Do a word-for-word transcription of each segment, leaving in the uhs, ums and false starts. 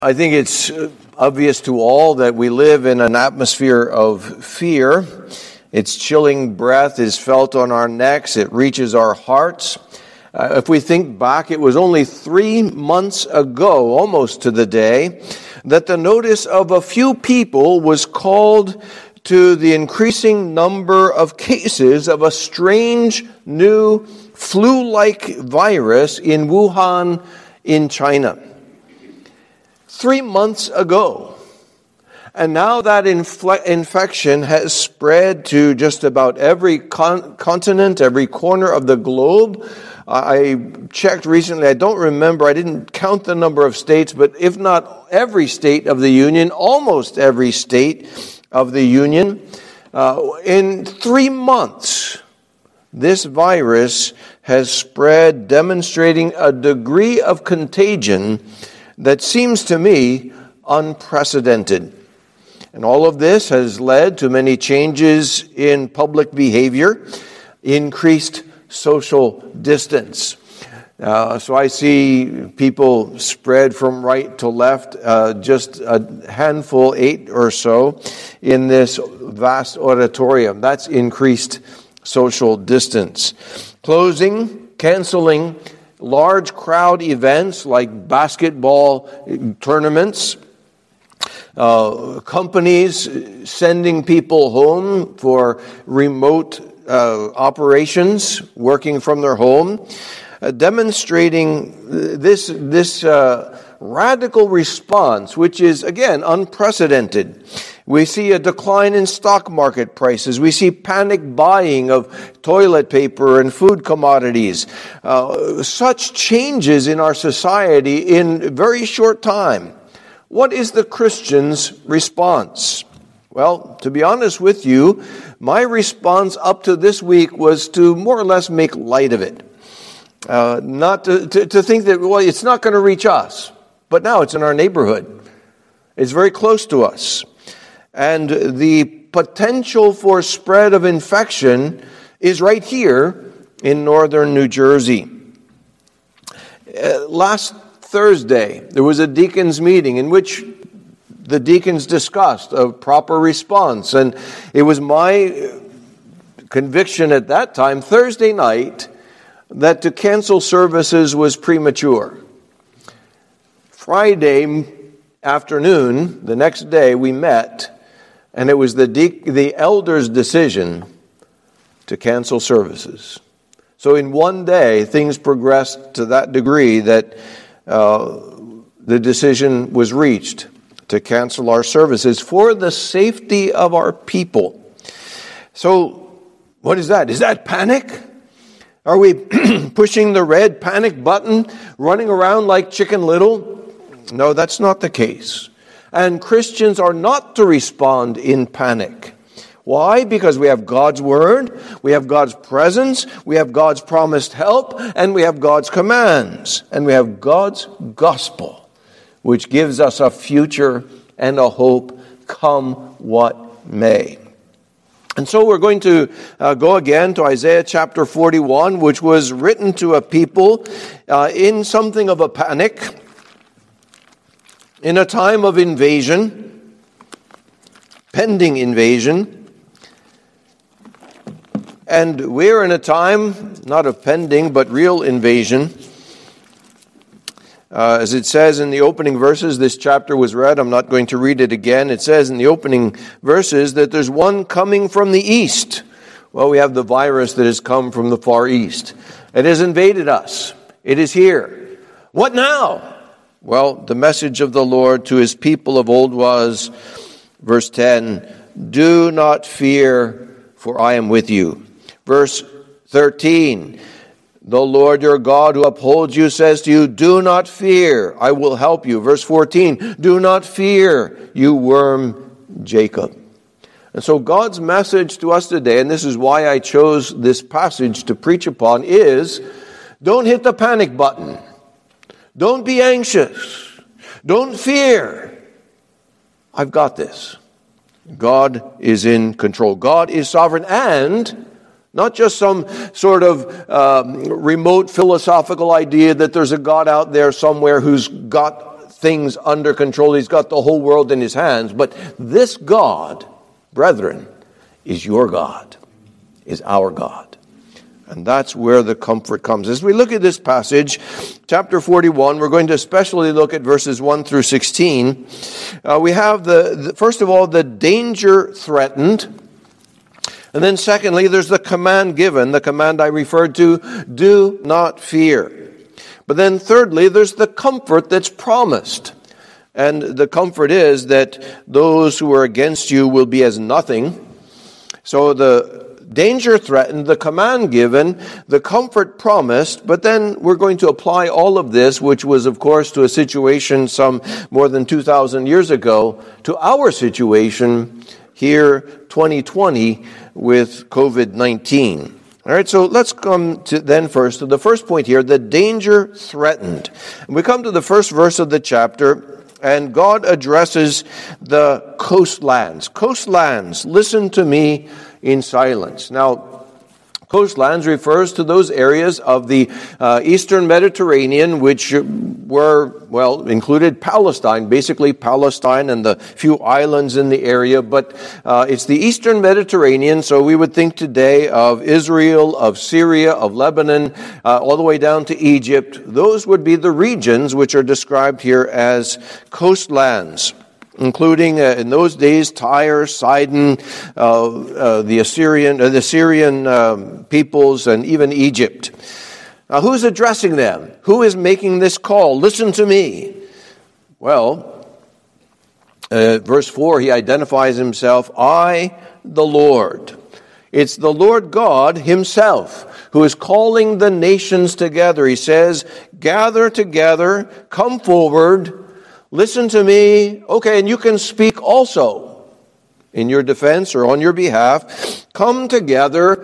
I think it's obvious to all that we live in an atmosphere of fear. Its chilling breath is felt on our necks. It reaches our hearts. Uh, if we think back, it was only three months ago, almost to the day, that the notice of a few people was called to the increasing number of cases of a strange new flu-like virus in Wuhan in China. Three months ago. And now that infle- infection has spread to just about every con- continent, every corner of the globe. I checked recently, I don't remember, I didn't count the number of states, but if not every state of the Union, almost every state of the Union. Uh, in three months, this virus has spread, demonstrating a degree of contagion that seems to me unprecedented. And all of this has led to many changes in public behavior, increased social distance. Uh, so I see people spread from right to left, uh, just a handful, eight or so, in this vast auditorium. That's increased social distance. Closing, canceling large crowd events like basketball tournaments, uh, companies sending people home for remote uh, operations, working from their home, uh, demonstrating this, this uh, radical response, which is, again, unprecedented. We see a decline in stock market prices. We see panic buying of toilet paper and food commodities. Uh, such changes in our society in a very short time. What is the Christian's response? Well, to be honest with you, my response up to this week was to more or less make light of it. Uh, not to, to, to think that, well, it's not going to reach us. But now it's in our neighborhood. It's very close to us. And the potential for spread of infection is right here in northern New Jersey. Uh, last Thursday, there was a deacons meeting in which the deacons discussed a proper response. And it was my conviction at that time, Thursday night, that to cancel services was premature. Friday afternoon, the next day, we met. And it was the de- the elders' decision to cancel services. So in one day, things progressed to that degree that uh, the decision was reached to cancel our services for the safety of our people. So what is that? Is that panic? Are we pushing the red panic button, running around like Chicken Little? No, that's not the case. And Christians are not to respond in panic. Why? Because we have God's word, we have God's presence, we have God's promised help, and we have God's commands. And we have God's gospel, which gives us a future and a hope, come what may. And so we're going to uh, go again to Isaiah chapter forty-one, which was written to a people uh, in something of a panic, in a time of invasion, pending invasion. And we're in a time, not of pending, but real invasion. Uh, as it says in the opening verses, this chapter was read, I'm not going to read it again. It says in the opening verses that there's one coming from the east. Well, we have the virus that has come from the far east. It has invaded us. It is here. What now? Well, the message of the Lord to his people of old was, verse ten, do not fear, for I am with you. Verse thirteen, the Lord your God who upholds you says to you, do not fear, I will help you. Verse fourteen, do not fear, you worm Jacob. And so God's message to us today, and this is why I chose this passage to preach upon, is don't hit the panic button. Don't be anxious. Don't fear. I've got this. God is in control. God is sovereign, and not just some sort of um, remote philosophical idea that there's a God out there somewhere who's got things under control. He's got the whole world in his hands. But this God, brethren, is your God, is our God. And that's where the comfort comes. As we look at this passage, chapter forty-one, we're going to especially look at verses one through sixteen. Uh, we have, the, the first of all, the danger threatened. And then secondly, there's the command given, the command I referred to, do not fear. But then thirdly, there's the comfort that's promised. And the comfort is that those who are against you will be as nothing. So the danger threatened, the command given, the comfort promised, but then we're going to apply all of this, which was, of course, to a situation some more than two thousand years ago, to our situation here, twenty twenty, with covid nineteen. All right, so let's come to then first to the first point here, the danger threatened. And we come to the first verse of the chapter, and God addresses the coastlands. Coastlands, listen to me in silence. Now, coastlands refers to those areas of the uh, Eastern Mediterranean which were, well, included Palestine, basically Palestine and the few islands in the area, but uh, it's the Eastern Mediterranean, so we would think today of Israel, of Syria, of Lebanon, uh, all the way down to Egypt. Those would be the regions which are described here as coastlands, including uh, in those days Tyre, Sidon, uh, uh, the Assyrian, uh, the Syrian um, peoples, and even Egypt. Now, who's addressing them? Who is making this call? Listen to me. Well, uh, verse four, he identifies himself, I, the Lord. It's the Lord God himself who is calling the nations together. He says, gather together, come forward, listen to me. Okay, and you can speak also in your defense or on your behalf. Come together.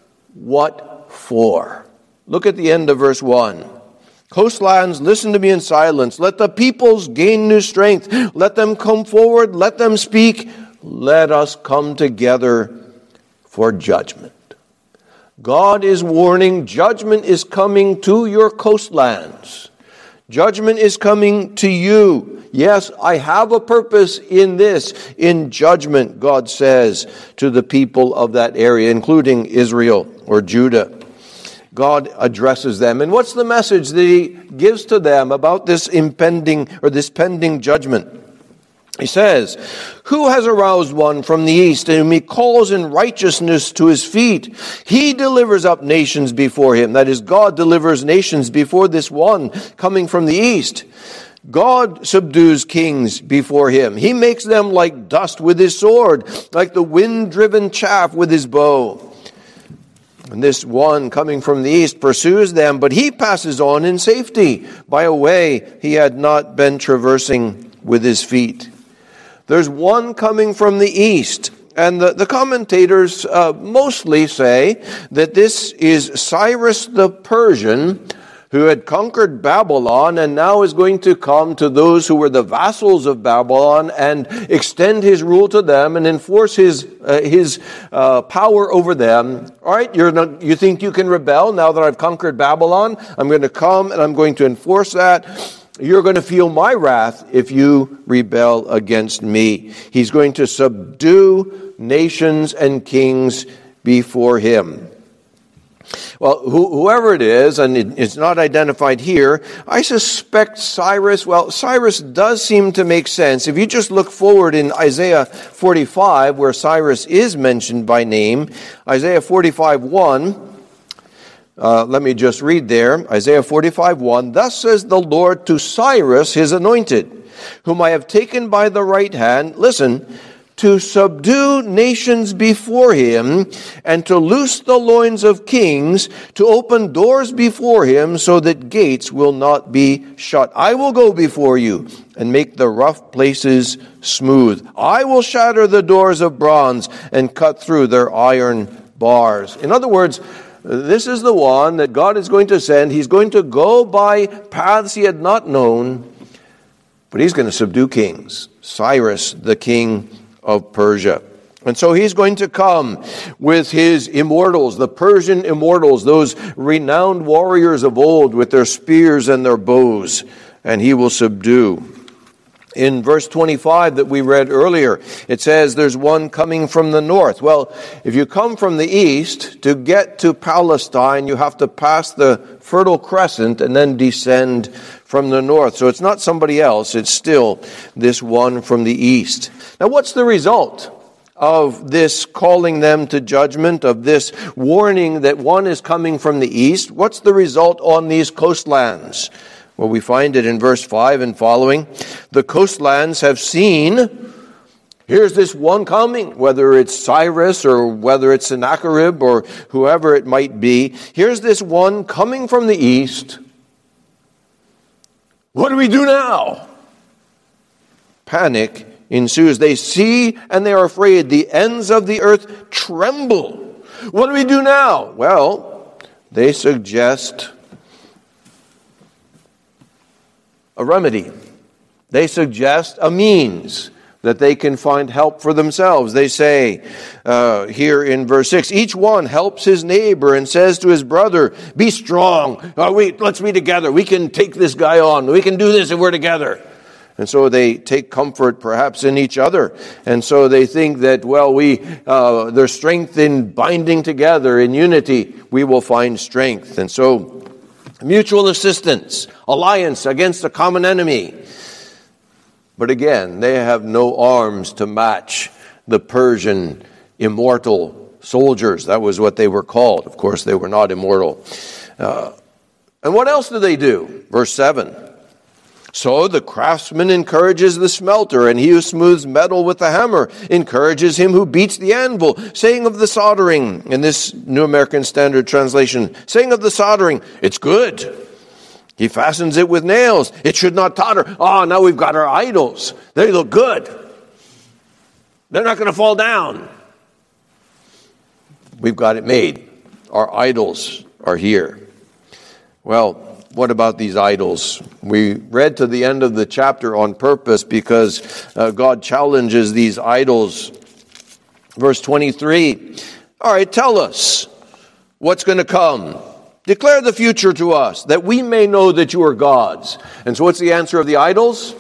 What for? Look at the end of verse one. Coastlands, listen to me in silence. Let the peoples gain new strength. Let them come forward. Let them speak. Let us come together for judgment. God is warning, judgment is coming to your coastlands. Judgment is coming to you. Yes, I have a purpose in this, in judgment, God says to the people of that area, including Israel or Judah. God addresses them. And what's the message that he gives to them about this impending or this pending judgment? He says, who has aroused one from the east, and whom he calls in righteousness to his feet? He delivers up nations before him. That is, God delivers nations before this one coming from the east. God subdues kings before him. He makes them like dust with his sword, like the wind-driven chaff with his bow. And this one coming from the east pursues them, but he passes on in safety by a way he had not been traversing with his feet. There's one coming from the east, and the, the commentators uh, mostly say that this is Cyrus the Persian, who had conquered Babylon and now is going to come to those who were the vassals of Babylon and extend his rule to them and enforce his uh, his uh, power over them. All right, you're not, you think you can rebel now that I've conquered Babylon? I'm going to come and I'm going to enforce that. You're going to feel my wrath if you rebel against me. He's going to subdue nations and kings before him. Well, whoever it is, and it's not identified here, I suspect Cyrus, well, Cyrus does seem to make sense. If you just look forward in Isaiah forty-five, where Cyrus is mentioned by name, Isaiah forty-five one, Uh, let me just read there, Isaiah forty-five one. Thus says the Lord to Cyrus, his anointed, whom I have taken by the right hand, listen, to subdue nations before him, and to loose the loins of kings, to open doors before him, so that gates will not be shut. I will go before you, and make the rough places smooth. I will shatter the doors of bronze, and cut through their iron bars. In other words, this is the one that God is going to send. He's going to go by paths he had not known, but he's going to subdue kings. Cyrus, the king of Persia. And so he's going to come with his immortals, the Persian immortals, those renowned warriors of old with their spears and their bows, and he will subdue. In verse twenty-five that we read earlier, it says there's one coming from the north. Well, if you come from the east, to get to Palestine, you have to pass the Fertile Crescent and then descend from the north. So it's not somebody else, it's still this one from the east. Now, what's the result of this calling them to judgment, of this warning that one is coming from the east? What's the result on these coastlands? Well, we find it in verse five and following. The coastlands have seen, here's this one coming, whether it's Cyrus or whether it's Sennacherib or whoever it might be. Here's this one coming from the east. What do we do now? Panic ensues. They see and they are afraid. The ends of the earth tremble. What do we do now? Well, they suggest a remedy. They suggest a means that they can find help for themselves. They say uh, here in verse six, each one helps his neighbor and says to his brother, be strong. Uh, we, let's be together. We can take this guy on. We can do this if we're together. And so they take comfort perhaps in each other. And so they think that, well, we uh, there's strength in binding together, in unity, we will find strength. And so mutual assistance, alliance against a common enemy. But again, they have no arms to match the Persian immortal soldiers. That was what they were called. Of course, they were not immortal. Uh, and what else do they do? Verse seven. So the craftsman encourages the smelter, and he who smooths metal with the hammer encourages him who beats the anvil, saying of the soldering, in this New American Standard Translation, saying of the soldering, it's good. He fastens it with nails. It should not totter. Oh, now we've got our idols. They look good. They're not going to fall down. We've got it made. Our idols are here. Well, what about these idols? We read to the end of the chapter on purpose because uh, God challenges these idols. Verse twenty-three, all right, tell us what's going to come. Declare the future to us, that we may know that you are gods. And so what's the answer of the idols?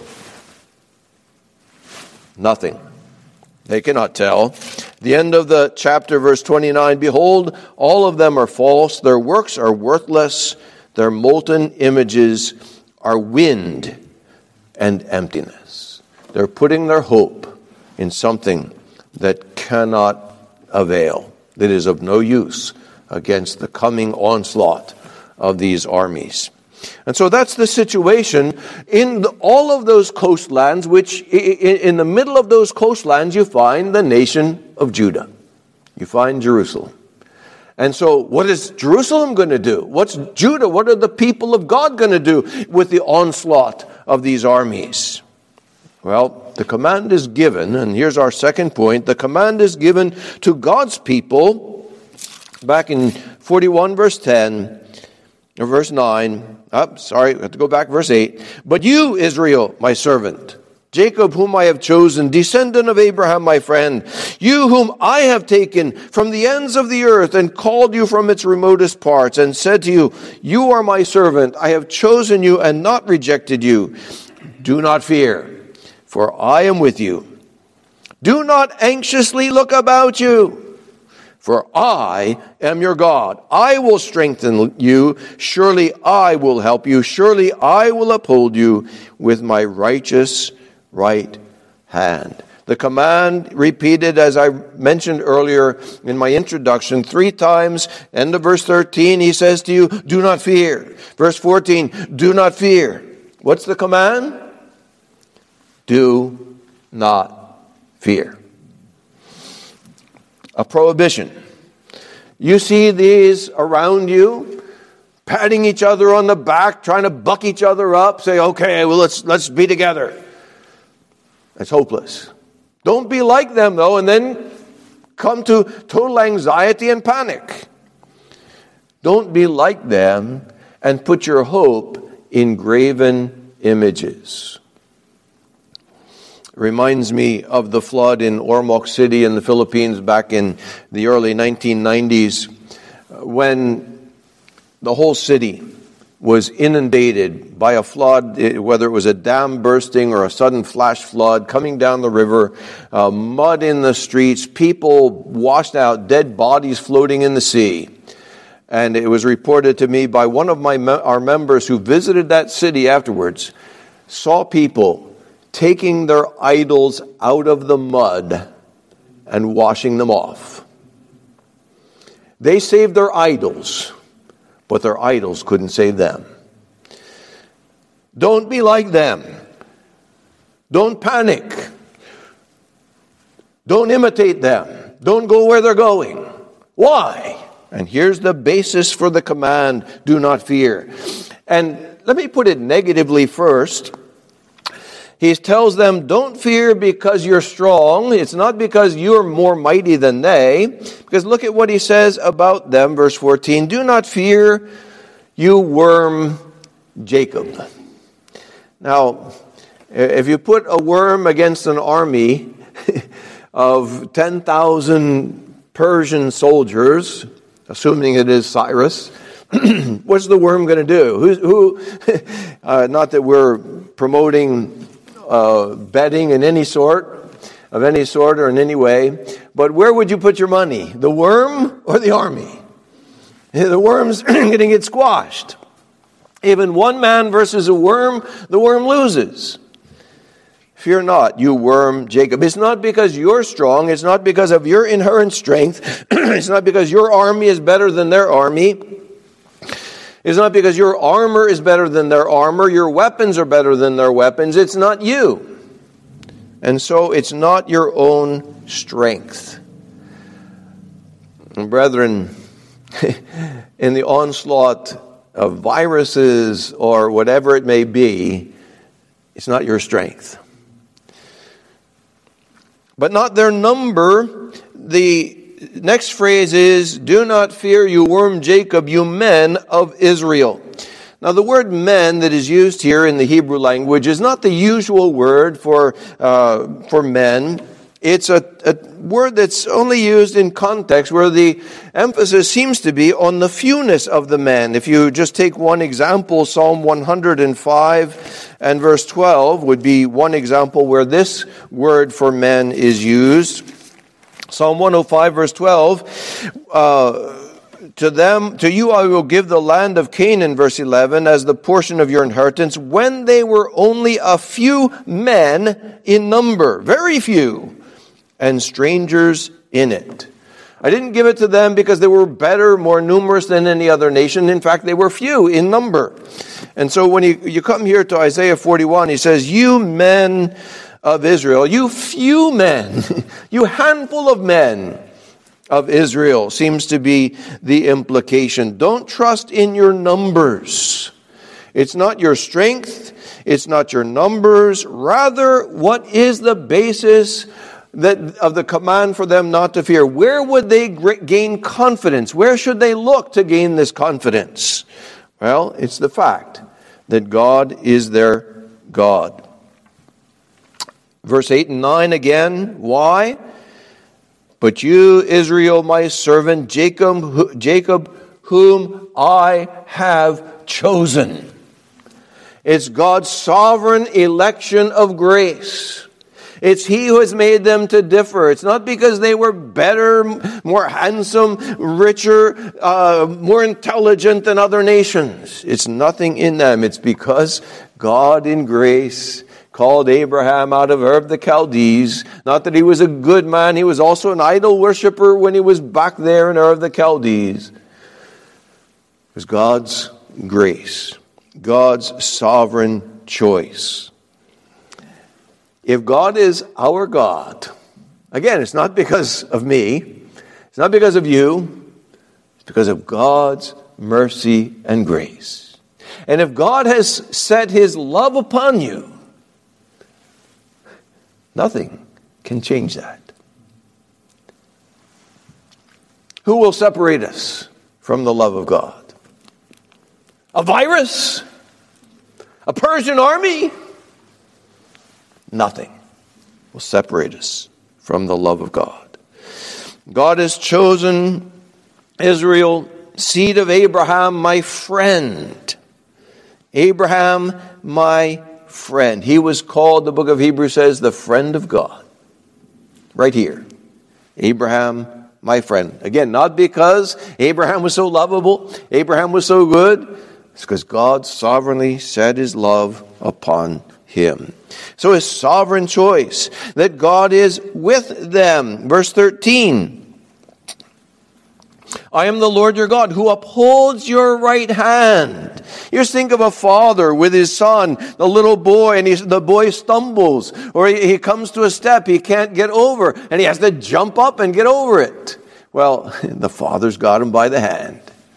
Nothing. They cannot tell. The end of the chapter, verse twenty-nine, behold, all of them are false. Their works are worthless. Their molten images are wind and emptiness. They're putting their hope in something that cannot avail, that is of no use against the coming onslaught of these armies. And so that's the situation in the, all of those coastlands, which in, in the middle of those coastlands you find the nation of Judah. You find Jerusalem. And so what is Jerusalem going to do? What's Judah? What are the people of God going to do with the onslaught of these armies? Well, the command is given, and here's our second point. The command is given to God's people back in forty-one verse ten, or verse nine. Oh, sorry, I have to go back verse eight. But you, Israel, my servant, Jacob, whom I have chosen, descendant of Abraham, my friend, you whom I have taken from the ends of the earth and called you from its remotest parts and said to you, you are my servant. I have chosen you and not rejected you. Do not fear, for I am with you. Do not anxiously look about you, for I am your God. I will strengthen you. Surely I will help you. Surely I will uphold you with my righteous right hand. The command repeated, as I mentioned earlier in my introduction, three times. End of verse thirteen, he says to you, do not fear. Verse fourteen, do not fear. What's the command? Do not fear. A prohibition. You see these around you, patting each other on the back, trying to buck each other up, say, okay, well, let's let's be together. It's hopeless. Don't be like them, though, and then come to total anxiety and panic. Don't be like them and put your hope in graven images. It reminds me of the flood in Ormoc City in the Philippines back in the early nineteen nineties, when the whole city was inundated by a flood, whether it was a dam bursting or a sudden flash flood coming down the river, uh, mud in the streets, people washed out, dead bodies floating in the sea. And it was reported to me by one of my our members who visited that city afterwards, saw people taking their idols out of the mud and washing them off. They saved their idols, but their idols couldn't save them. Don't be like them. Don't panic. Don't imitate them. Don't go where they're going. Why? And here's the basis for the command, do not fear. And let me put it negatively first. He tells them, don't fear because you're strong. It's not because you're more mighty than they. Because look at what he says about them, verse fourteen. Do not fear, you worm Jacob. Now, if you put a worm against an army of ten thousand Persian soldiers, assuming it is Cyrus, what's the worm going to do? Who, who uh, not that we're promoting Uh, betting in any sort, of any sort or in any way. But where would you put your money? The worm or the army? The worm's going to get squashed. Even one man versus a worm, the worm loses. Fear not, you worm Jacob. It's not because you're strong. It's not because of your inherent strength. It's not because your army is better than their army. It's not because your armor is better than their armor, your weapons are better than their weapons. It's not you. And so it's not your own strength. And brethren, in the onslaught of viruses or whatever it may be, it's not your strength. But not their number. The next phrase is, do not fear, you worm Jacob, you men of Israel. Now, the word men that is used here in the Hebrew language is not the usual word for uh, for men. It's a, a word that's only used in context where the emphasis seems to be on the fewness of the men. If you just take one example, Psalm one hundred five and verse twelve would be one example where this word for men is used. Psalm one oh five, verse twelve, uh, to them, to you I will give the land of Canaan, verse eleven, as the portion of your inheritance, when they were only a few men in number, very few, and strangers in it. I didn't give it to them because they were better, more numerous than any other nation. In fact, they were few in number. And so when you, you come here to Isaiah forty-one, he says, you men of Israel, you few men, you handful of men of Israel, seems to be the implication. Don't trust in your numbers. It's not your strength. It's not your numbers. Rather, what is the basis that of the command for them not to fear? Where would they gain confidence? Where should they look to gain this confidence? Well, it's the fact that God is their God. Verse eight and nine again, why? But you, Israel, my servant, Jacob, Jacob, whom I have chosen. It's God's sovereign election of grace. It's He who has made them to differ. It's not because they were better, more handsome, richer, uh, more intelligent than other nations. It's nothing in them. It's because God in grace called Abraham out of Ur of the Chaldees. Not that he was a good man. He was also an idol worshiper when he was back there in Ur of the Chaldees. It was God's grace. God's sovereign choice. If God is our God, again, it's not because of me. It's not because of you. It's because of God's mercy and grace. And if God has set His love upon you, nothing can change that. Who will separate us from the love of God? A virus? A Persian army? Nothing will separate us from the love of God. God has chosen Israel, seed of Abraham, my friend. Abraham, my friend. He was called, the book of Hebrews says, the friend of God. Right here. Abraham, my friend. Again, not because Abraham was so lovable, Abraham was so good. It's because God sovereignly set his love upon him. So his sovereign choice, that God is with them. Verse thirteen. I am the Lord your God who upholds your right hand. You just think of a father with his son, the little boy, and he's, the boy stumbles, or he, he comes to a step he can't get over, and he has to jump up and get over it. Well, the father's got him by the hand.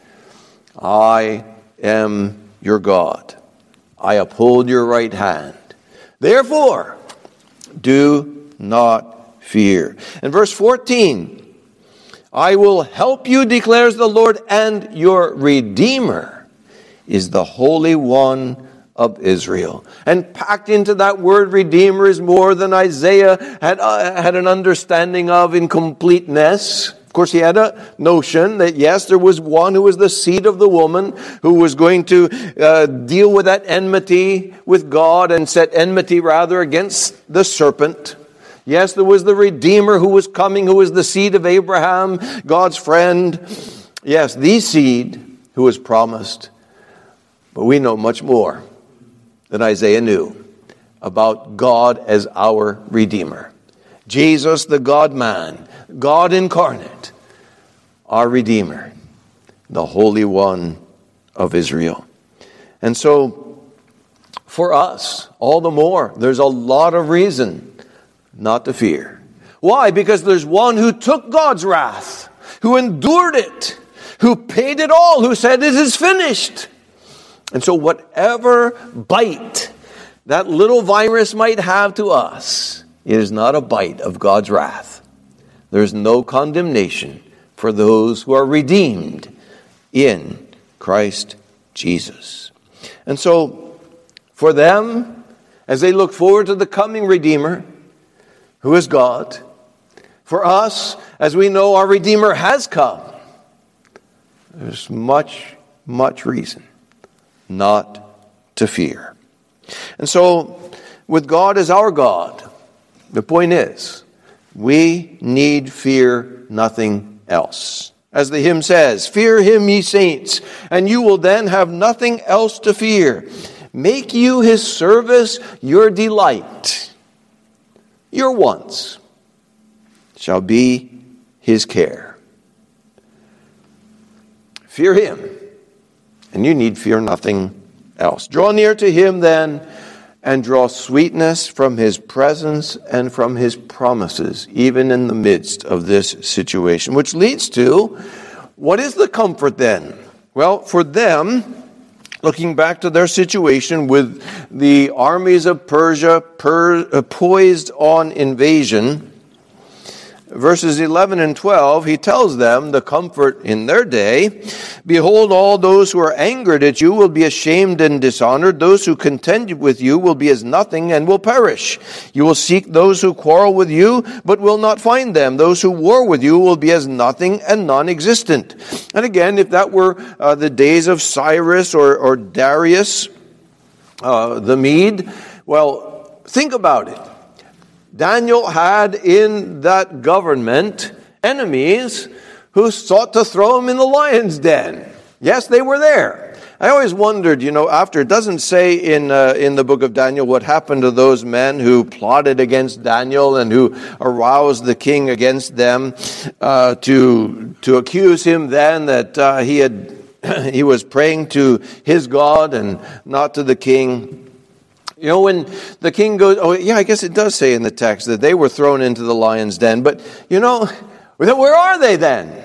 I am your God. I uphold your right hand. Therefore, do not fear. And verse fourteen, I will help you, declares the Lord, and your Redeemer is the Holy One of Israel. And packed into that word Redeemer is more than Isaiah had, uh, had an understanding of in completeness. Of course, he had a notion that, yes, there was one who was the seed of the woman who was going to uh, deal with that enmity with God and set enmity, rather, against the serpent. Yes, there was the Redeemer who was coming, who was the seed of Abraham, God's friend. Yes, the seed who was promised. But we know much more than Isaiah knew about God as our Redeemer. Jesus, the God-man, God incarnate, our Redeemer, the Holy One of Israel. And so, for us, all the more, there's a lot of reason not to fear. Why? Because there's one who took God's wrath, who endured it, who paid it all, who said it is finished. And so whatever bite that little virus might have to us, it is not a bite of God's wrath. There's no condemnation for those who are redeemed in Christ Jesus. And so for them, as they look forward to the coming Redeemer, who is God, for us, as we know our Redeemer has come, there's much, much reason not to fear. And so, with God as our God, the point is, we need fear nothing else. As the hymn says, fear him, ye saints, and you will then have nothing else to fear. Make you his service your delight. Your wants shall be his care. Fear him, and you need fear nothing else. Draw near to him then, and draw sweetness from his presence and from his promises, even in the midst of this situation. Which leads to, what is the comfort then? Well, for them, looking back to their situation with the armies of Persia per, uh, poised on invasion, verses eleven and twelve, he tells them the comfort in their day. Behold, all those who are angered at you will be ashamed and dishonored. Those who contend with you will be as nothing and will perish. You will seek those who quarrel with you, but will not find them. Those who war with you will be as nothing and non-existent. And again, if that were uh, the days of Cyrus or, or Darius, uh, the Mede, well, think about it. Daniel had in that government enemies who sought to throw him in the lion's den. Yes, they were there. I always wondered, you know, after, it doesn't say in uh, in the book of Daniel what happened to those men who plotted against Daniel and who aroused the king against them uh, to to accuse him then that uh, he had he was praying to his God and not to the king. You know, when the king goes, oh, yeah, I guess it does say in the text that they were thrown into the lion's den. But, you know, where are they then?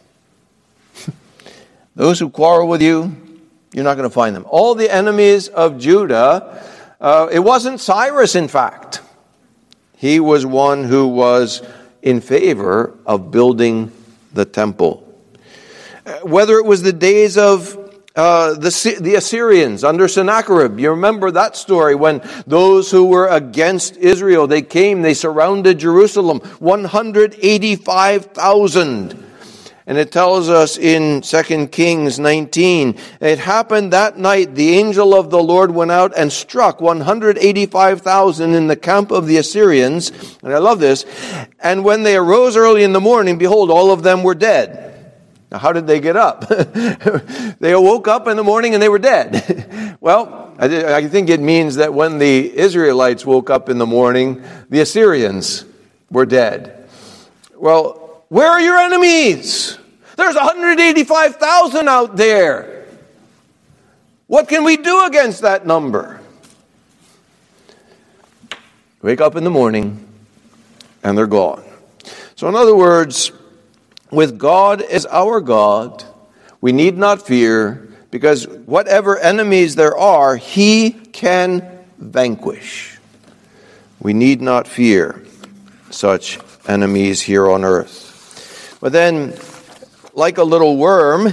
Those who quarrel with you, you're not going to find them. All the enemies of Judah, uh, it wasn't Cyrus, in fact. He was one who was in favor of building the temple. Whether it was the days of Uh, the, the Assyrians under Sennacherib. You remember that story when those who were against Israel, they came, they surrounded Jerusalem, one hundred eighty-five thousand. And it tells us in Second Kings nineteen, it happened that night the angel of the Lord went out and struck one hundred eighty-five thousand in the camp of the Assyrians. And I love this. And when they arose early in the morning, behold, all of them were dead. Now, how did they get up? They woke up in the morning and they were dead. Well, I, I think it means that when the Israelites woke up in the morning, the Assyrians were dead. Well, where are your enemies? There's one hundred eighty-five thousand out there. What can we do against that number? Wake up in the morning and they're gone. So in other words, with God as our God, we need not fear, because whatever enemies there are, He can vanquish. We need not fear such enemies here on earth. But then, like a little worm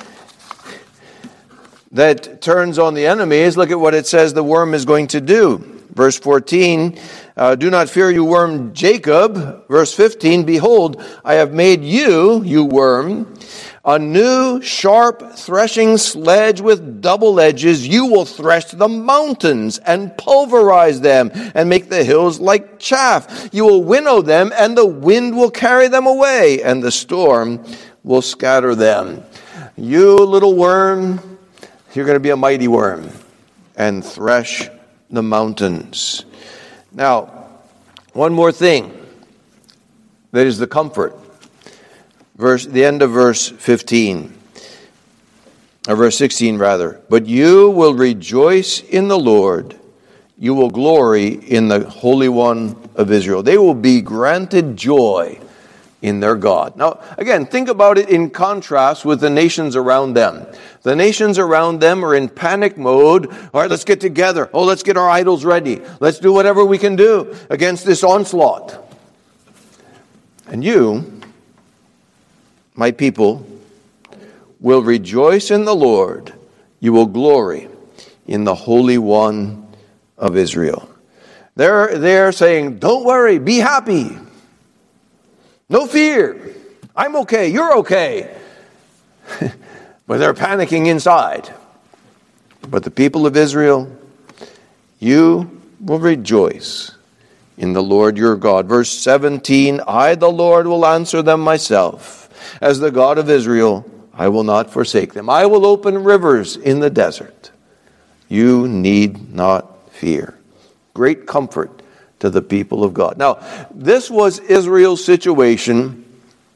that turns on the enemies, look at what it says the worm is going to do. Verse fourteen, uh, do not fear, you worm Jacob. Verse fifteen, behold, I have made you, you worm, a new sharp threshing sledge with double edges. You will thresh the mountains and pulverize them and make the hills like chaff. You will winnow them and the wind will carry them away and the storm will scatter them. You little worm, you're going to be a mighty worm and thresh the mountains. Now, one more thing that is the comfort. Verse, the end of verse fifteen, or verse sixteen rather. But you will rejoice in the Lord. You will glory in the Holy One of Israel. They will be granted joy in their God. Now, again, think about it in contrast with the nations around them. The nations around them are in panic mode. All right, let's get together. Oh, let's get our idols ready. Let's do whatever we can do against this onslaught. And you, my people, will rejoice in the Lord. You will glory in the Holy One of Israel. They're, they're saying, don't worry, be happy. No fear. I'm okay, you're okay. But they're panicking inside. But the people of Israel, you will rejoice in the Lord your God. Verse seventeen, I, the Lord, will answer them myself. As the God of Israel, I will not forsake them. I will open rivers in the desert. You need not fear. Great comfort to the people of God. Now, this was Israel's situation.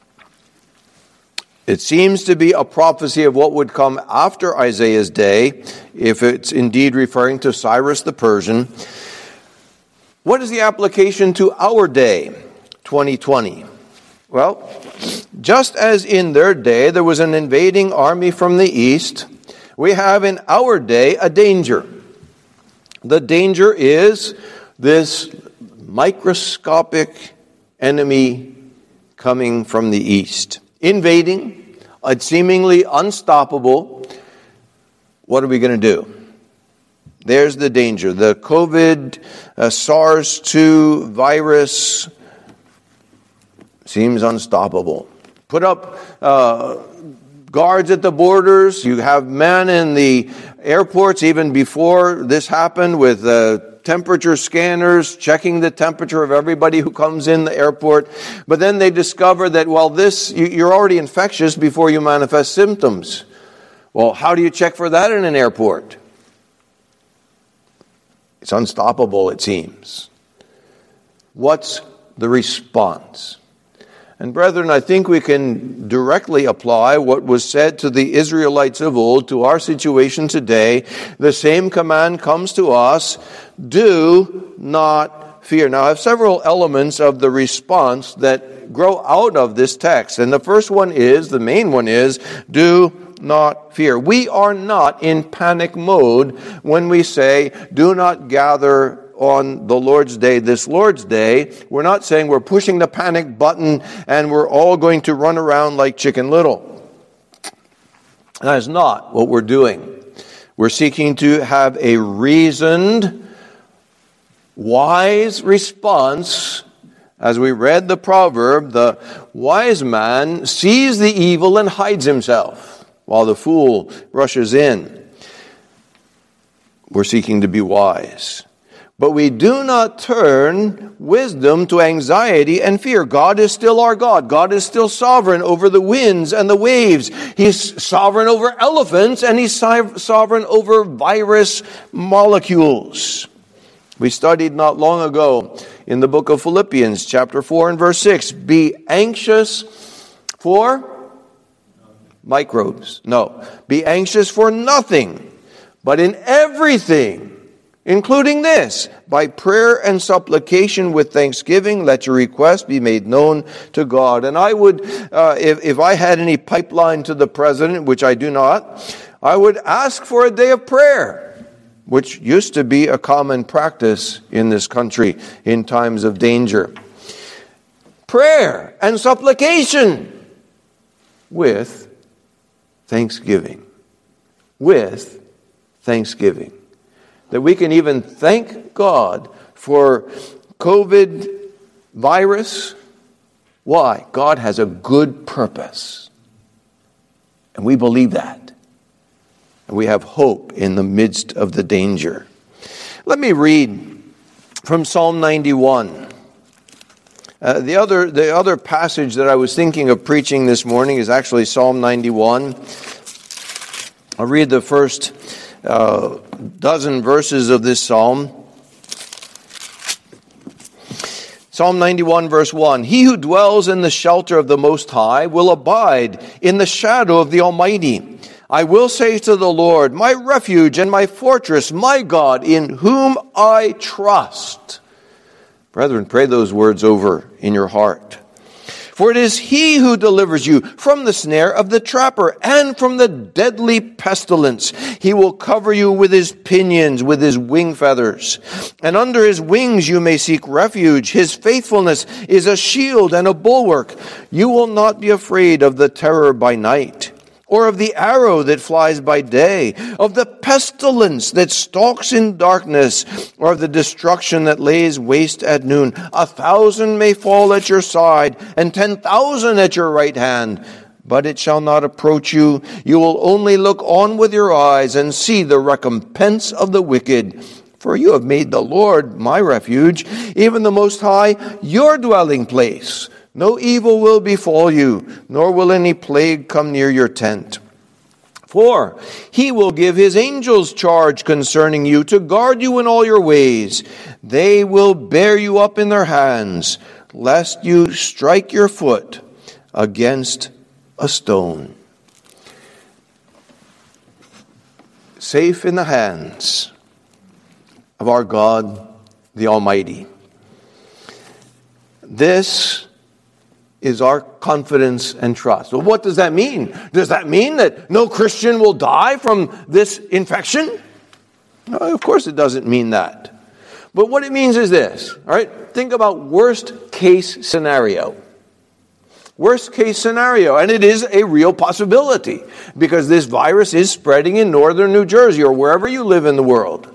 It seems to be a prophecy of what would come after Isaiah's day, if it's indeed referring to Cyrus the Persian. What is the application to our day, twenty twenty? Well, just as in their day there was an invading army from the east, we have in our day a danger. The danger is this microscopic enemy coming from the east, invading, uh, seemingly unstoppable. What are we going to do? There's the danger. The COVID uh, SARS two virus seems unstoppable. Put up uh, guards at the borders. You have men in the airports even before this happened with uh, temperature scanners, checking the temperature of everybody who comes in the airport. But then they discover that, well, this, you're already infectious before you manifest symptoms. Well, how do you check for that in an airport? It's unstoppable, it seems. What's the response? And brethren, I think we can directly apply what was said to the Israelites of old to our situation today. The same command comes to us: do not fear. Now, I have several elements of the response that grow out of this text. And the first one is, the main one is, do not fear. We are not in panic mode when we say, do not gather on the Lord's Day, this Lord's Day. We're not saying we're pushing the panic button and we're all going to run around like Chicken Little. That is not what we're doing. We're seeking to have a reasoned, wise response As we read the proverb, the wise man sees the evil and hides himself, while the fool rushes in. We're seeking to be wise. But we do not turn wisdom to anxiety and fear. God is still our God. God is still sovereign over the winds and the waves. He's sovereign over elephants, and He's sovereign over virus molecules. We studied not long ago in the book of Philippians, chapter four and verse six, be anxious for microbes. No, be anxious for nothing, but in everything, including this, by prayer and supplication with thanksgiving, let your request be made known to God. And I would, uh, if, if I had any pipeline to the president, which I do not, I would ask for a day of prayer, which used to be a common practice in this country in times of danger. Prayer and supplication with thanksgiving. With thanksgiving. That we can even thank God for COVID virus. Why? God has a good purpose. And we believe that. And we have hope in the midst of the danger. Let me read from Psalm ninety-one. Uh, the other the other passage that I was thinking of preaching this morning is actually Psalm ninety-one. I'll read the first uh, dozen verses of this psalm. Psalm ninety-one, verse one. He who dwells in the shelter of the Most High will abide in the shadow of the Almighty. I will say to the Lord, my refuge and my fortress, my God, in whom I trust. Brethren, pray those words over in your heart. For it is He who delivers you from the snare of the trapper and from the deadly pestilence. He will cover you with His pinions, with His wing feathers. And under His wings you may seek refuge. His faithfulness is a shield and a bulwark. You will not be afraid of the terror by night, or of the arrow that flies by day, of the pestilence that stalks in darkness, or of the destruction that lays waste at noon. A thousand may fall at your side, and ten thousand at your right hand, but it shall not approach you. You will only look on with your eyes and see the recompense of the wicked. For you have made the Lord my refuge, even the Most High, your dwelling place. No evil will befall you, nor will any plague come near your tent. For He will give His angels charge concerning you to guard you in all your ways. They will bear you up in their hands, lest you strike your foot against a stone. Safe in the hands of our God, the Almighty. This is our confidence and trust. Well, what does that mean? Does that mean that no Christian will die from this infection? No, of course it doesn't mean that. But what it means is this, all right? Think about worst case scenario. Worst case scenario, and it is a real possibility because this virus is spreading in northern New Jersey or wherever you live in the world.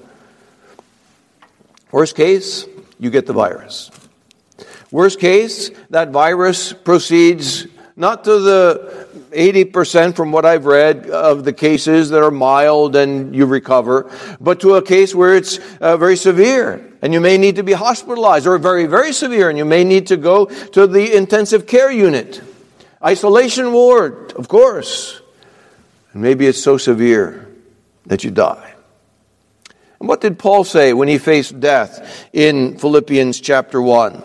Worst case, you get the virus. Worst case, that virus proceeds not to the eighty percent from what I've read of the cases that are mild and you recover, but to a case where it's uh, very severe and you may need to be hospitalized, or very, very severe and you may need to go to the intensive care unit. Isolation ward, of course. And maybe it's so severe that you die. And what did Paul say when he faced death in Philippians chapter one?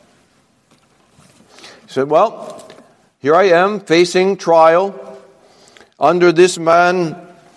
He said, well, here I am facing trial under this man,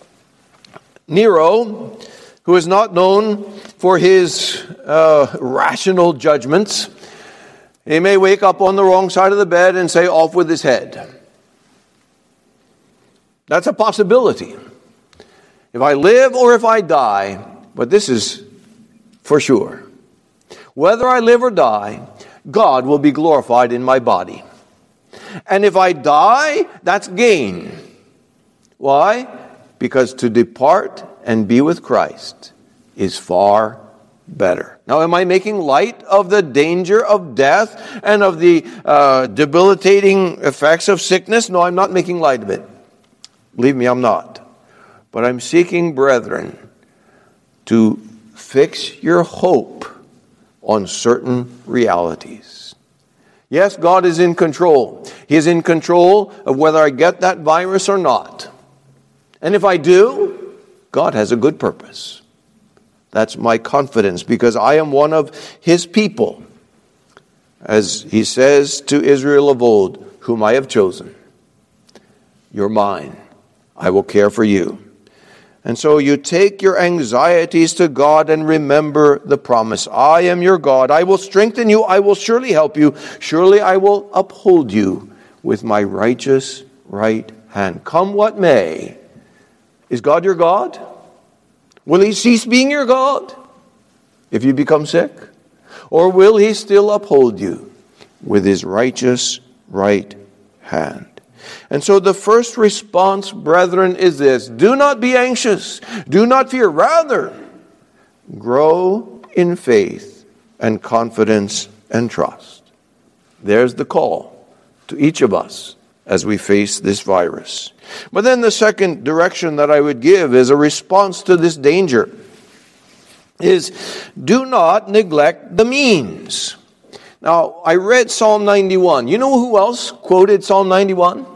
Nero, who is not known for his uh, rational judgments. He may wake up on the wrong side of the bed and say, off with his head. That's a possibility. If I live or if I die, but this is for sure. Whether I live or die, God will be glorified in my body. And if I die, that's gain. Why? Because to depart and be with Christ is far better. Now, am I making light of the danger of death and of the uh, debilitating effects of sickness? No, I'm not making light of it. Believe me, I'm not. But I'm seeking, brethren, to fix your hope on certain realities. Yes, God is in control. He is in control of whether I get that virus or not. And if I do, God has a good purpose. That's my confidence, because I am one of His people. As He says to Israel of old, whom I have chosen. You're mine. I will care for you. And so you take your anxieties to God and remember the promise. I am your God. I will strengthen you. I will surely help you. Surely I will uphold you with my righteous right hand. Come what may. Is God your God? Will He cease being your God if you become sick? Or will He still uphold you with His righteous right hand? And so the first response, brethren, is this. Do not be anxious. Do not fear. Rather, grow in faith and confidence and trust. There's the call to each of us as we face this virus. But then the second direction that I would give is a response to this danger is do not neglect the means. Now, I read Psalm ninety-one. You know who else quoted Psalm ninety-one?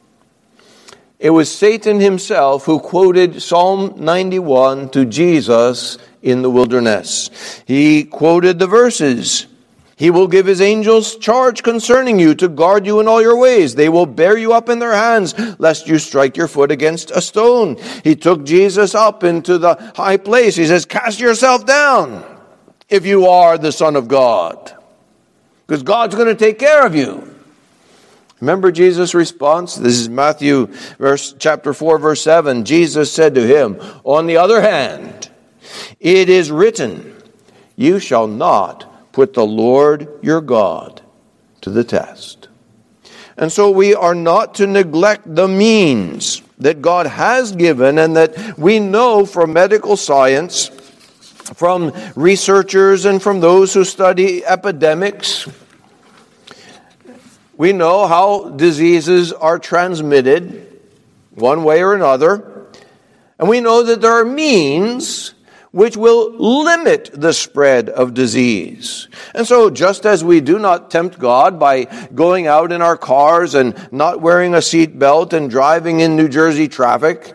It was Satan himself who quoted Psalm ninety-one to Jesus in the wilderness. He quoted the verses. He will give His angels charge concerning you to guard you in all your ways. They will bear you up in their hands, lest you strike your foot against a stone. He took Jesus up into the high place. He says, cast yourself down if you are the Son of God, because God's going to take care of you. Remember Jesus' response? This is Matthew verse, chapter four, verse seven. Jesus said to him, on the other hand, it is written, you shall not put the Lord your God to the test. And so we are not to neglect the means that God has given and that we know from medical science, from researchers and from those who study epidemics. We know how diseases are transmitted one way or another. And we know that there are means which will limit the spread of disease. And so just as we do not tempt God by going out in our cars and not wearing a seatbelt and driving in New Jersey traffic,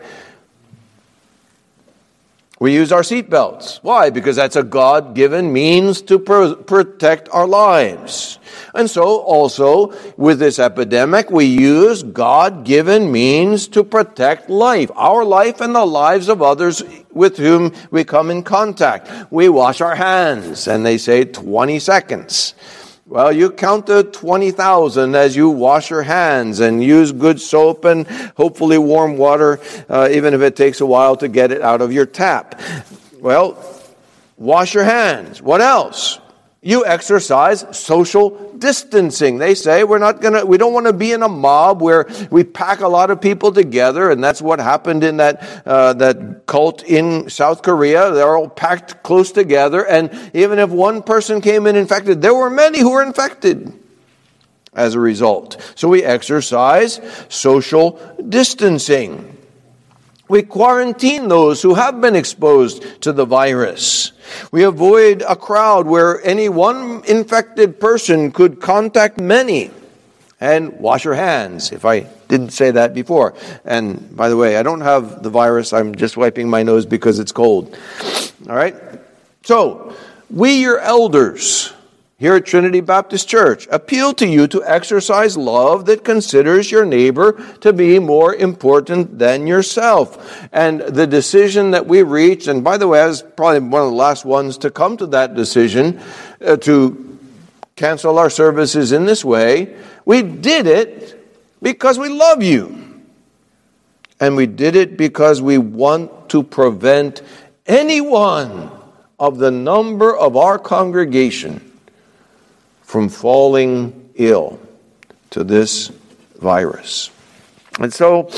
we use our seatbelts. Why? Because that's a God-given means to pro- protect our lives. And so also with this epidemic, we use God-given means to protect life, our life and the lives of others with whom we come in contact. We wash our hands, and they say twenty seconds. Well, you count to twenty thousand as you wash your hands and use good soap and hopefully warm water, uh, even if it takes a while to get it out of your tap. Well, wash your hands. What else? You exercise social distancing. They say we're not gonna, we don't want to be in a mob where we pack a lot of people together, and that's what happened in that uh, that cult in South Korea. They're all packed close together, and even if one person came in infected, there were many who were infected as a result. So we exercise social distancing. We quarantine those who have been exposed to the virus. We avoid a crowd where any one infected person could contact many. And wash your hands, if I didn't say that before. And by the way, I don't have the virus. I'm just wiping my nose because it's cold. All right? So, we, your elders, here at Trinity Baptist Church, appeal to you to exercise love that considers your neighbor to be more important than yourself. And the decision that we reached, and by the way, I was probably one of the last ones to come to that decision, uh, to cancel our services in this way, we did it because we love you. And we did it because we want to prevent anyone of the number of our congregation from falling ill to this virus. And so,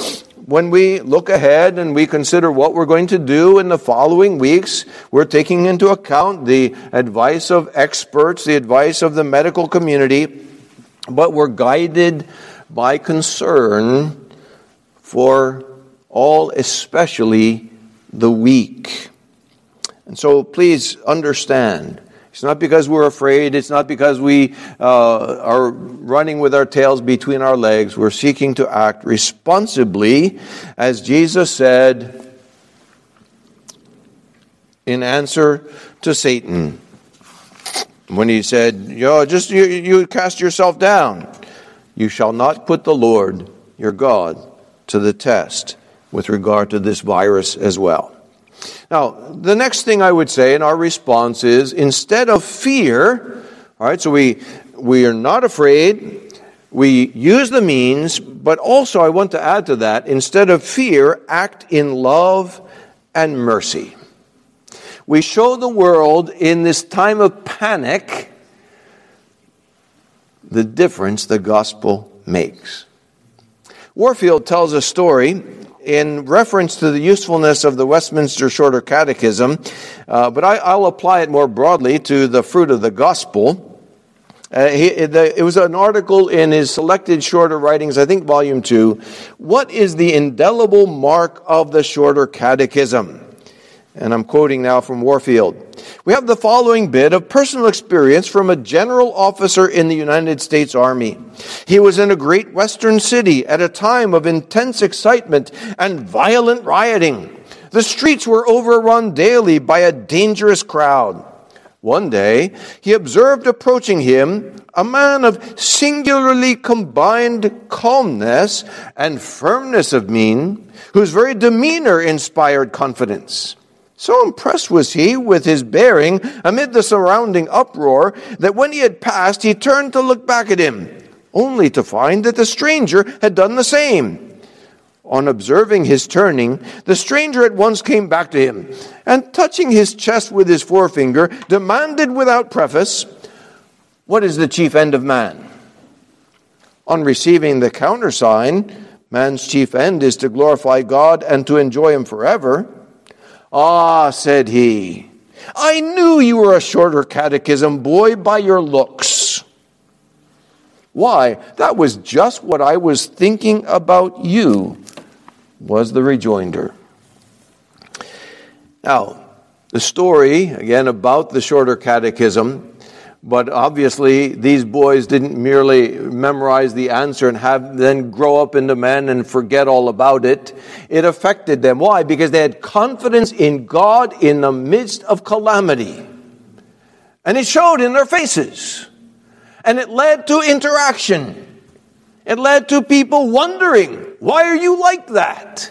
when we look ahead and we consider what we're going to do in the following weeks, we're taking into account the advice of experts, the advice of the medical community, but we're guided by concern for all, especially the weak. And so please understand, it's not because we're afraid, it's not because we uh, are running with our tails between our legs. We're seeking to act responsibly, as Jesus said in answer to Satan, when he said, Yo, just you, you cast yourself down. You shall not put the Lord your God to the test with regard to this virus as well. Now, the next thing I would say in our response is, instead of fear, all right, so we we are not afraid, we use the means, but also I want to add to that, instead of fear, act in love and mercy. We show the world in this time of panic the difference the gospel makes. Warfield tells a story in reference to the usefulness of the Westminster Shorter Catechism, uh, but I, I'll apply it more broadly to the fruit of the gospel. Uh, he, the, it was an article in his Selected Shorter Writings, I think volume two. What is the indelible mark of the Shorter Catechism? And I'm quoting now from Warfield. We have the following bit of personal experience from a general officer in the United States Army. He was in a great western city at a time of intense excitement and violent rioting. The streets were overrun daily by a dangerous crowd. One day, he observed approaching him a man of singularly combined calmness and firmness of mien, whose very demeanor inspired confidence. So impressed was he with his bearing amid the surrounding uproar that when he had passed, he turned to look back at him, only to find that the stranger had done the same. On observing his turning, the stranger at once came back to him, and touching his chest with his forefinger, demanded without preface, "What is the chief end of man?" On receiving the countersign, "Man's chief end is to glorify God and to enjoy him forever." "Ah," said he, "I knew you were a Shorter Catechism boy by your looks." "Why, that was just what I was thinking about you," was the rejoinder. Now, the story, again, about the Shorter Catechism, but obviously these boys didn't merely memorize the answer and have then grow up into men and forget all about it. It affected them. Why? Because they had confidence in God in the midst of calamity. And it showed in their faces. And it led to interaction. It led to people wondering, why are you like that?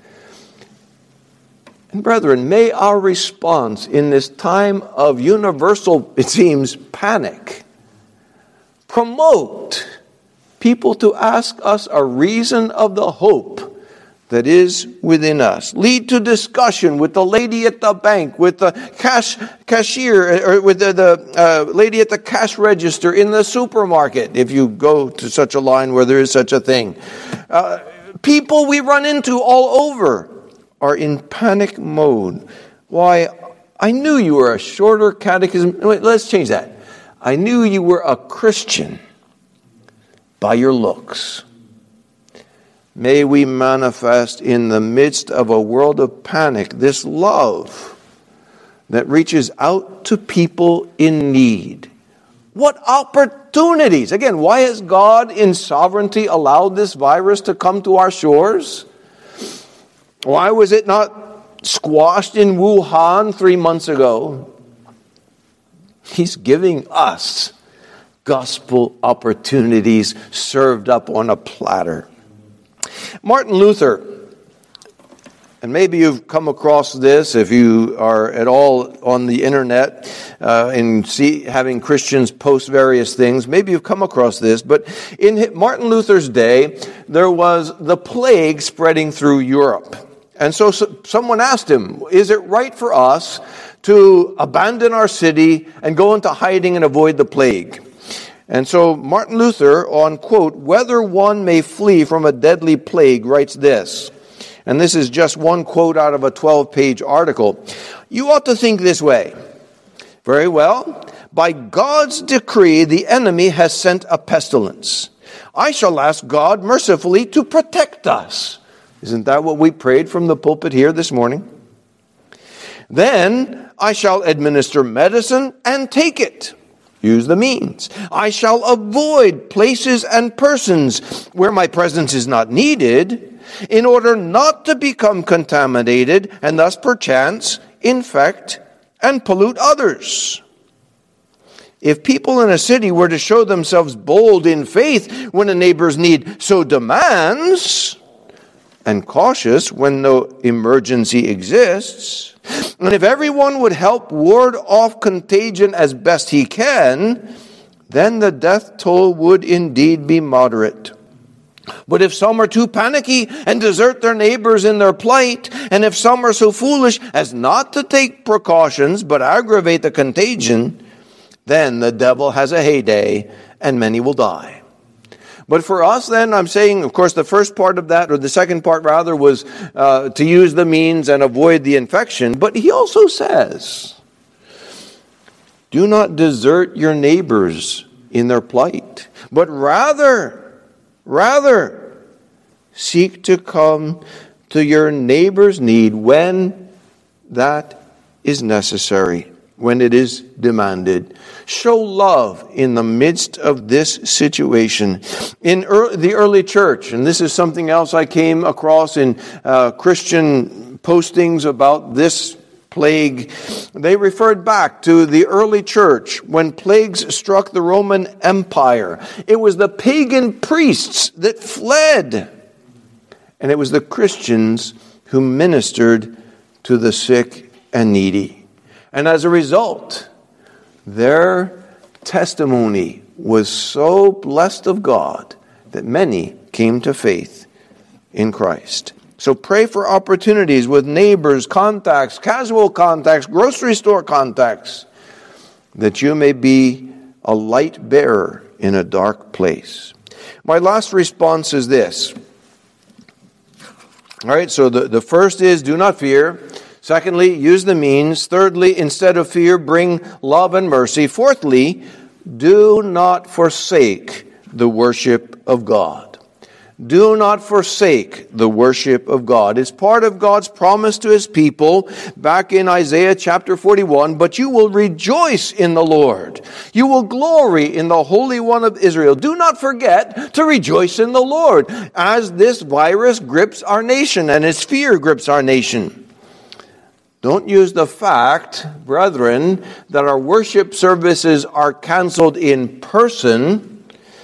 And brethren, may our response in this time of universal, it seems, panic, promote people to ask us a reason of the hope that is within us. Lead to discussion with the lady at the bank, with the cash cashier, or with the, the uh, lady at the cash register in the supermarket, if you go to such a line where there is such a thing. Uh, people we run into all over are in panic mode. Why, I knew you were a Shorter Catechism. Wait, let's change that. I knew you were a Christian by your looks. May we manifest in the midst of a world of panic this love that reaches out to people in need. What opportunities! Again, why has God in sovereignty allowed this virus to come to our shores? Why was it not squashed in Wuhan three months ago? He's giving us gospel opportunities served up on a platter. Martin Luther, and maybe you've come across this if you are at all on the internet uh, and see having Christians post various things. Maybe you've come across this, but in Martin Luther's day, there was the plague spreading through Europe. And so, so someone asked him, is it right for us to abandon our city and go into hiding and avoid the plague? And so Martin Luther, on, quote, "Whether one may flee from a deadly plague," writes this: And this is just one quote out of a twelve-page article. You ought to think this way. Very well. By God's decree, the enemy has sent a pestilence. I shall ask God mercifully to protect us. Isn't that what we prayed from the pulpit here this morning? Then I shall administer medicine and take it. Use the means. I shall avoid places and persons where my presence is not needed, in order not to become contaminated and thus perchance infect and pollute others. If people in a city were to show themselves bold in faith when a neighbor's need so demands, and cautious when no emergency exists, and if everyone would help ward off contagion as best he can, then the death toll would indeed be moderate. But if some are too panicky and desert their neighbors in their plight, and if some are so foolish as not to take precautions but aggravate the contagion, then the devil has a heyday and many will die. But for us then, I'm saying, of course, the first part of that, or the second part rather, was uh, to use the means and avoid the infection. But he also says, do not desert your neighbors in their plight, but rather, rather, seek to come to your neighbor's need when that is necessary, when it is demanded. Show love in the midst of this situation. In early, the early church, and this is something else I came across in uh, Christian postings about this plague, they referred back to the early church when plagues struck the Roman Empire. It was the pagan priests that fled, and it was the Christians who ministered to the sick and needy. And as a result, their testimony was so blessed of God that many came to faith in Christ. So pray for opportunities with neighbors, contacts, casual contacts, grocery store contacts, that you may be a light bearer in a dark place. My last response is this. All right, so the, the first is do not fear. Secondly, use the means. Thirdly, instead of fear, bring love and mercy. Fourthly, do not forsake the worship of God. Do not forsake the worship of God. It's part of God's promise to his people back in Isaiah chapter forty-one. But you will rejoice in the Lord. You will glory in the Holy One of Israel. Do not forget to rejoice in the Lord as this virus grips our nation and its fear grips our nation. Don't use the fact, brethren, that our worship services are canceled in person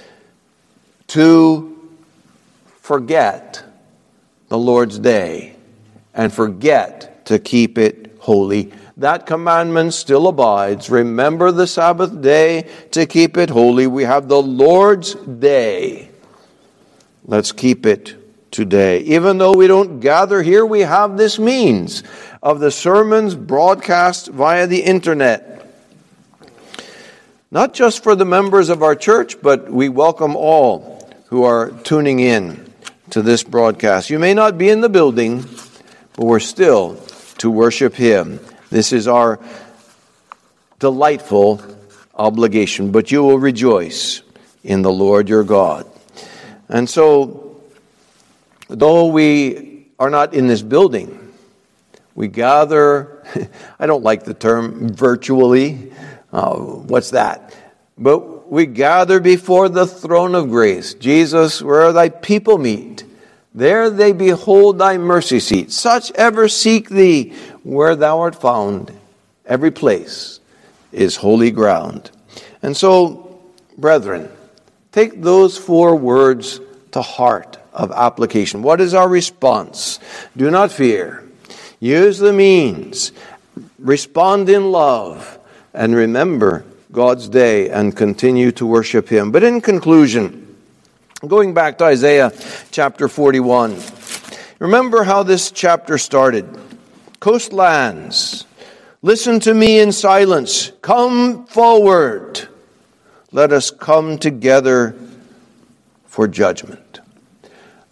to forget the Lord's day and forget to keep it holy. That commandment still abides. Remember the Sabbath day to keep it holy. We have the Lord's day. Let's keep it today. Even though we don't gather here, we have this means of the sermons broadcast via the internet. Not just for the members of our church, but we welcome all who are tuning in to this broadcast. You may not be in the building, but we're still to worship him. This is our delightful obligation, but you will rejoice in the Lord your God. And so, though we are not in this building, we gather, I don't like the term virtually. Uh, what's that? But we gather before the throne of grace. Jesus, where thy people meet, there they behold thy mercy seat. Such ever seek thee where thou art found. Every place is holy ground. And so, brethren, take those four words to heart of application. What is our response? Do not fear. Use the means. Respond in love. And remember God's day and continue to worship him. But in conclusion, going back to Isaiah chapter forty-one, remember how this chapter started. Coastlands, listen to me in silence. Come forward. Let us come together for judgment.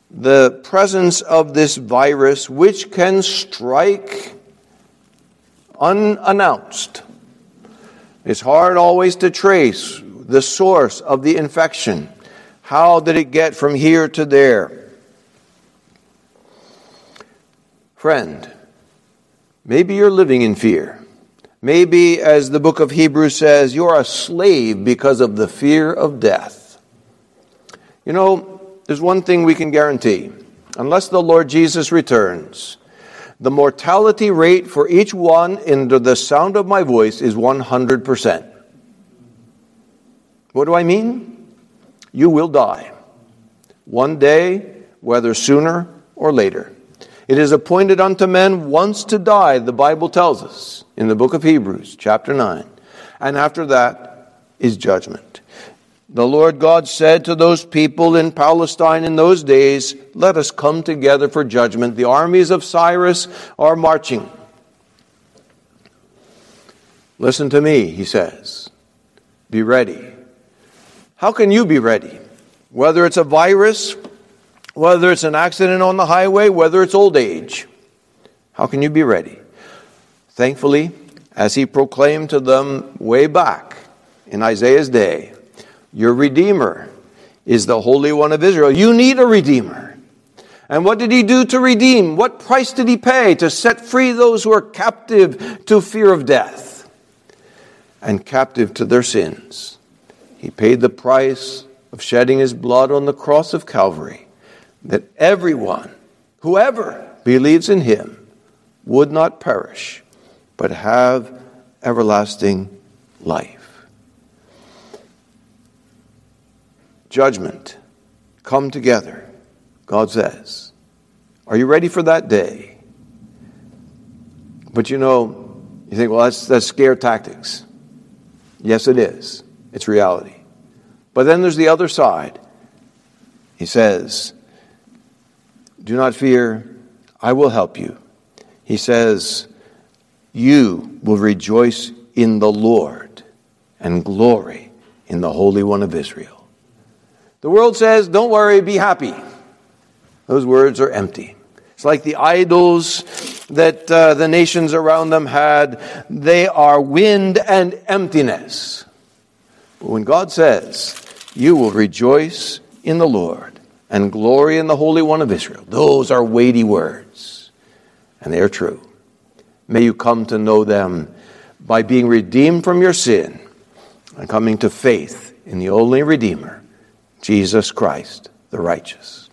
the presence of this virus, which can strike unannounced. It's hard always to trace the source of the infection. How did it get from here to there? Friend, maybe you're living in fear. Maybe, as the book of Hebrews says, you're a slave because of the fear of death. You know, there's one thing we can guarantee. Unless the Lord Jesus returns, the mortality rate for each one under the sound of my voice is one hundred percent. What do I mean? You will die. One day, whether sooner or later. It is appointed unto men once to die, the Bible tells us in the book of Hebrews, chapter nine. And after that is judgment. The Lord God said to those people in Palestine in those days, let us come together for judgment. The armies of Cyrus are marching. Listen to me, he says. Be ready. How can you be ready? Whether it's a virus, whether it's an accident on the highway, whether it's old age. How can you be ready? Thankfully, as he proclaimed to them way back in Isaiah's day, your Redeemer is the Holy One of Israel. You need a Redeemer. And what did he do to redeem? What price did he pay to set free those who are captive to fear of death and captive to their sins? He paid the price of shedding his blood on the cross of Calvary, that everyone, whoever believes in him, would not perish, but have everlasting life. Judgment, come together, God says. Are you ready for that day? But you know, you think, well, that's, that's scare tactics. Yes, it is. It's reality. But then there's the other side. He says, do not fear, I will help you. He says, you will rejoice in the Lord and glory in the Holy One of Israel. The world says, don't worry, be happy. Those words are empty. It's like the idols that uh, the nations around them had. They are wind and emptiness. But when God says, you will rejoice in the Lord and glory in the Holy One of Israel, those are weighty words. And they are true. May you come to know them by being redeemed from your sin and coming to faith in the only Redeemer, Jesus Christ, the righteous.